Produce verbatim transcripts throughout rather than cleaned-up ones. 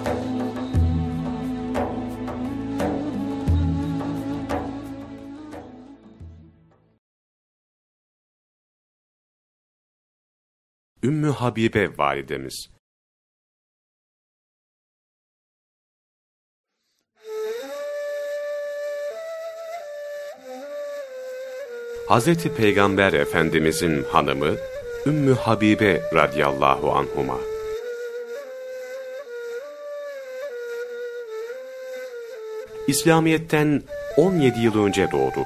Ümmü Habibe validemiz. Hazreti Peygamber Efendimizin hanımı Ümmü Habibe radıyallahu anhuma. İslamiyet'ten on yedi yıl önce doğdu.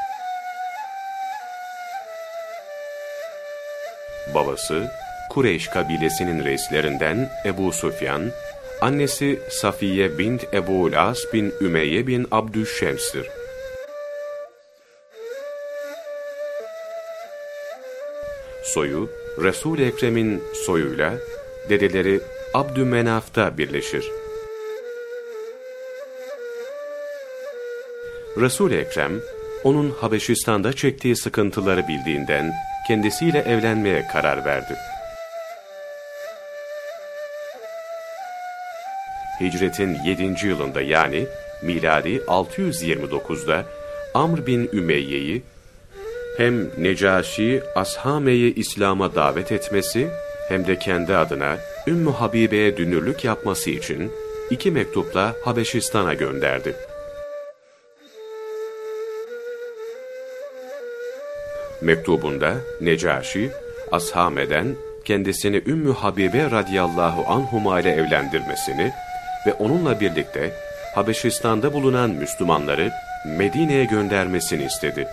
Babası Kureyş kabilesinin reislerinden Ebu Süfyan, annesi Safiye bint Ebu'l As bin Ümeyye bin Abdüşşems'tir. Soyu, Resul-i Ekrem'in soyuyla dedeleri Abdümenaf'ta birleşir. Resul-i Ekrem, onun Habeşistan'da çektiği sıkıntıları bildiğinden kendisiyle evlenmeye karar verdi. Hicretin yedinci yılında yani miladi altı yüz yirmi dokuzda Amr bin Ümeyye'yi hem Necaşi Ashame'yi İslam'a davet etmesi hem de kendi adına Ümmü Habibe'ye dünürlük yapması için iki mektupla Habeşistan'a gönderdi. Mektubunda Necaşi, Ashame'den kendisini Ümmü Habibe radıyallahu anhuma ile evlendirmesini ve onunla birlikte Habeşistan'da bulunan Müslümanları Medine'ye göndermesini istedi.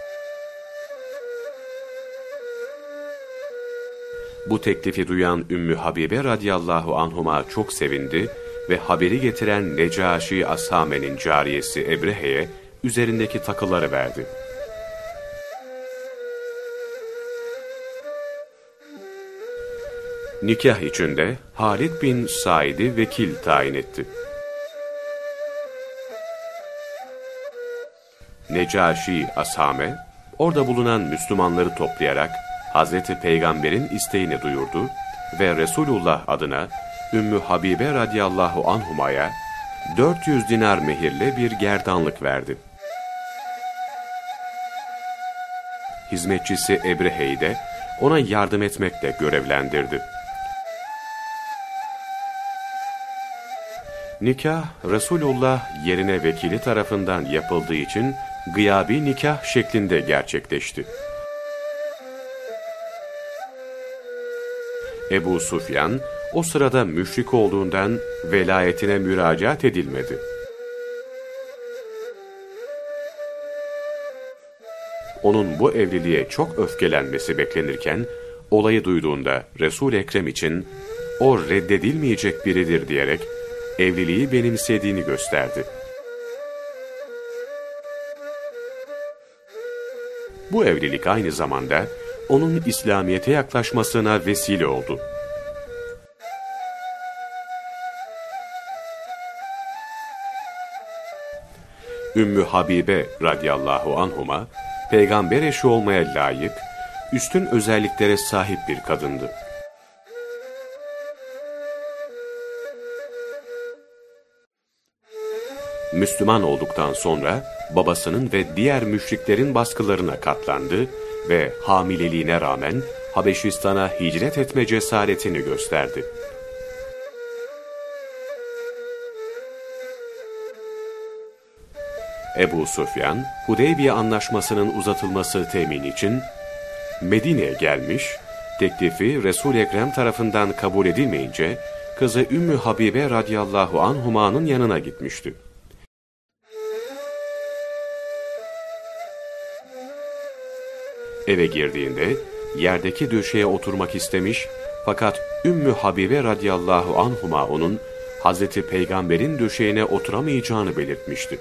Bu teklifi duyan Ümmü Habibe radıyallahu anhuma çok sevindi ve haberi getiren Necaşi Ashame'nin cariyesi Ebrehe'ye üzerindeki takıları verdi. Nikah içinde Halid bin Said'i vekil tayin etti. Necaşi Ashame, orada bulunan Müslümanları toplayarak Hazreti Peygamber'in isteğini duyurdu ve Resulullah adına Ümmü Habibe radıyallahu anhuma'ya dört yüz dinar mehirle bir gerdanlık verdi. Hizmetçisi Ebrehe'yi de ona yardım etmekle görevlendirdi. Nikah, Resulullah yerine vekili tarafından yapıldığı için gıyabi nikah şeklinde gerçekleşti. Ebu Süfyan, o sırada müşrik olduğundan velayetine müracaat edilmedi. Onun bu evliliğe çok öfkelenmesi beklenirken, olayı duyduğunda Resul-i Ekrem için o reddedilmeyecek biridir diyerek evliliği benimsediğini gösterdi. Bu evlilik aynı zamanda onun İslamiyet'e yaklaşmasına vesile oldu. Ümmü Habibe radıyallahu anhuma, peygamber eşi olmaya layık, üstün özelliklere sahip bir kadındı. Müslüman olduktan sonra babasının ve diğer müşriklerin baskılarına katlandı ve hamileliğine rağmen Habeşistan'a hicret etme cesaretini gösterdi. Ebu Süfyan, Hudeybiye Anlaşması'nın uzatılması temin için Medine'ye gelmiş, teklifi Resul-i Ekrem tarafından kabul edilmeyince kızı Ümmü Habibe radıyallahu anhuma'nın yanına gitmişti. Eve girdiğinde yerdeki döşeye oturmak istemiş fakat Ümmü Habibe radıyallahu anhuma onun Hazreti Peygamber'in döşeğine oturamayacağını belirtmişti.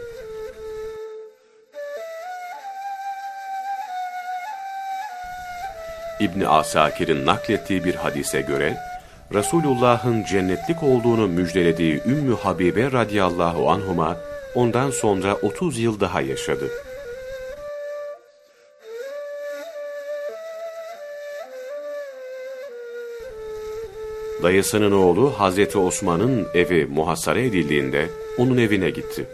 İbn Asakir'in naklettiği bir hadise göre Resulullah'ın cennetlik olduğunu müjdelediği Ümmü Habibe radıyallahu anhuma ondan sonra otuz yıl daha yaşadı. Dayısının oğlu Hazreti Osman'ın evi muhasara edildiğinde onun evine gitti.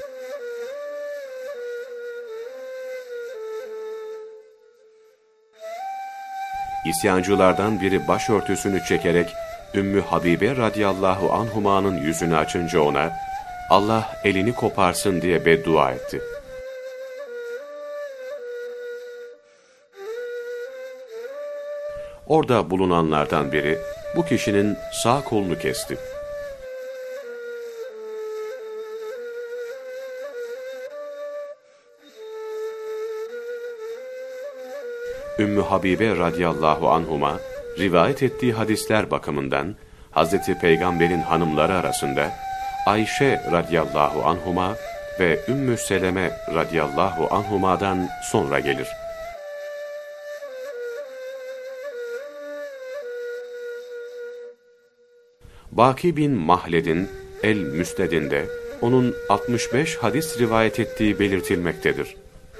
İsyancılardan biri başörtüsünü çekerek Ümmü Habibe radıyallahu anhuma'nın yüzünü açınca ona, Allah elini koparsın diye beddua etti. Orada bulunanlardan biri bu kişinin sağ kolunu kesti. Ümmü Habibe radıyallahu anhuma rivayet ettiği hadisler bakımından Hazreti Peygamber'in hanımları arasında Ayşe radıyallahu anhuma ve Ümmü Seleme radıyallahu anhuma'dan sonra gelir. Baki bin Mahled'in El-Müsted'inde onun altmış beş hadis rivayet ettiği belirtilmektedir.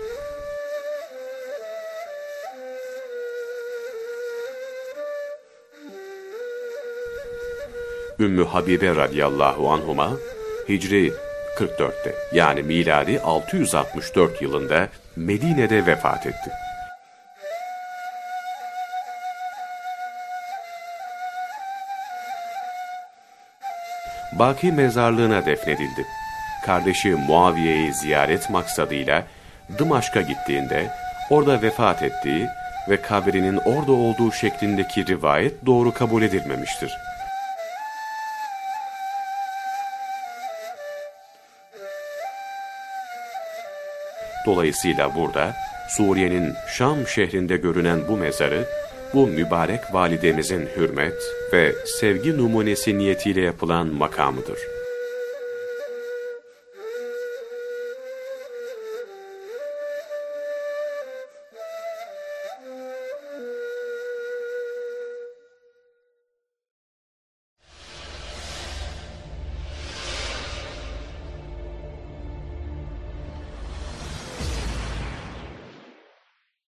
Ümmü Habibe radıyallahu anhuma Hicri kırk dörtte yani miladi altı yüz altmış dört yılında Medine'de vefat etti. Baki mezarlığına defnedildi. Kardeşi Muaviye'yi ziyaret maksadıyla Dımaşk'a gittiğinde orada vefat ettiği ve kabrinin orada olduğu şeklindeki rivayet doğru kabul edilmemiştir. Dolayısıyla burada Suriye'nin Şam şehrinde görünen bu mezarı, bu mübarek validemizin hürmet ve sevgi numunesi niyetiyle yapılan makamıdır.